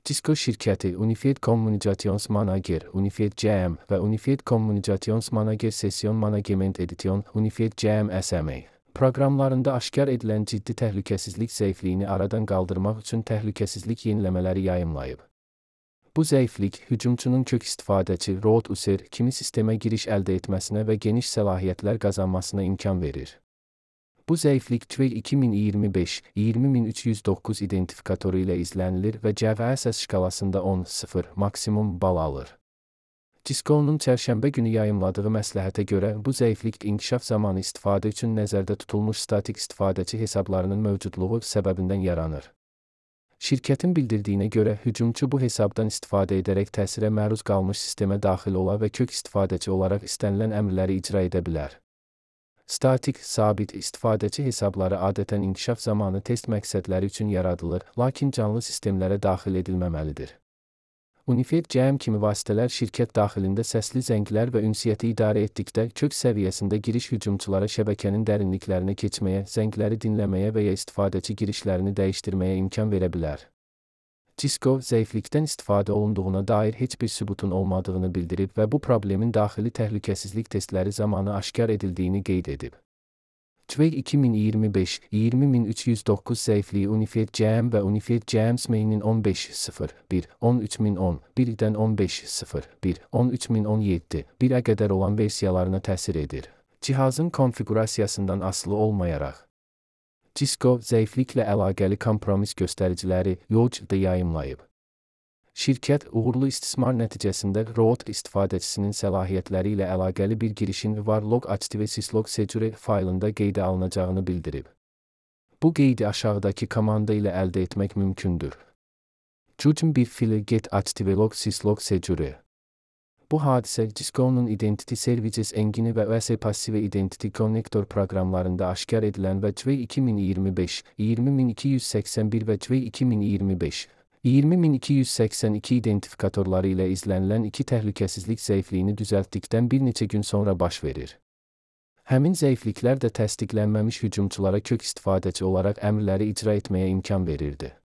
Cisco şirkəti Unified Communications Manager Unified CM və Unified Communications Manager Session Management Edition Unified CM SMA proqramlarında aşkar edilən ciddi təhlükəsizlik zəifliyini aradan qaldırmaq üçün təhlükəsizlik yeniləmələri yayımlayıb. Bu zəiflik, hücumçunun kök istifadəçi root user kimi sistemə giriş əldə etməsinə və geniş səlahiyyətlər qazanmasına imkan verir. Bu zəiflik TÜVEG 2025-20309 identifikatoru ilə izlənilir və CVSS şkalasında 10-0 maksimum bal alır. Cisco'nun çərşənbə günü yayımladığı məsləhətə görə bu zəiflik inkişaf zamanı istifadə üçün nəzərdə tutulmuş statik istifadəçi hesablarının mövcudluğu səbəbindən yaranır. Şirkətin bildirdiyinə görə hücumçu bu hesabdan istifadə edərək təsirə məruz qalmış sistemə daxil ola və kök istifadəçi olaraq istənilən əmrləri icra edə bilər. Statik, sabit istifadəçi hesabları adətən inkişaf zamanı test məqsədləri üçün yaradılır, lakin canlı sistemlərə daxil edilməməlidir. Unified CM kimi vasitələr şirkət daxilində səsli zənglər və ünsiyyəti idarə etdikdə kök səviyyəsində giriş hücumçulara şəbəkənin dərinliklərinə keçməyə, zəngləri dinləməyə və ya istifadəçi girişlərini dəyişdirməyə imkan verə bilər. Cisco, zəiflikdən istifadə olunduğuna dair heç bir sübutun olmadığını bildirib və bu problemin daxili təhlükəsizlik testləri zamanı aşkar edildiyini qeyd edib. TÜVEG 2025-20309 zəifliyi Unified CM və Unified CM SME'nin 15.0.1, 13010-1-dən 15.0.1, 13017-1-ə qədər olan versiyalarına təsir edir. Cihazın konfiqurasiyasından asılı olmayaraq. Cisco, zəifliklə əlaqəli kompromis göstəriciləri YOLC-da yayımlayıb. Şirkət, uğurlu istismar nəticəsində root istifadəçisinin səlahiyyətləri ilə əlaqəli bir girişin varlog active syslog secure faylında qeydə alınacağını bildirib. Bu qeydi aşağıdakı komanda ilə əldə etmək mümkündür. Judgm bir fili get active log syslog secure. Bu hadisə Cisco'nun Identity Services engini və OS Passive Identity Connector proqramlarında aşkar edilən və TÜVEG 2025-20281 və TÜVEG 2025-20282 identifikatorları ilə izlənilən iki təhlükəsizlik zəifliyini düzəltdikdən bir neçə gün sonra baş verir. Həmin zəifliklər də təsdiqlənməmiş hücumçulara kök istifadəçi olaraq əmrləri icra etməyə imkan verirdi.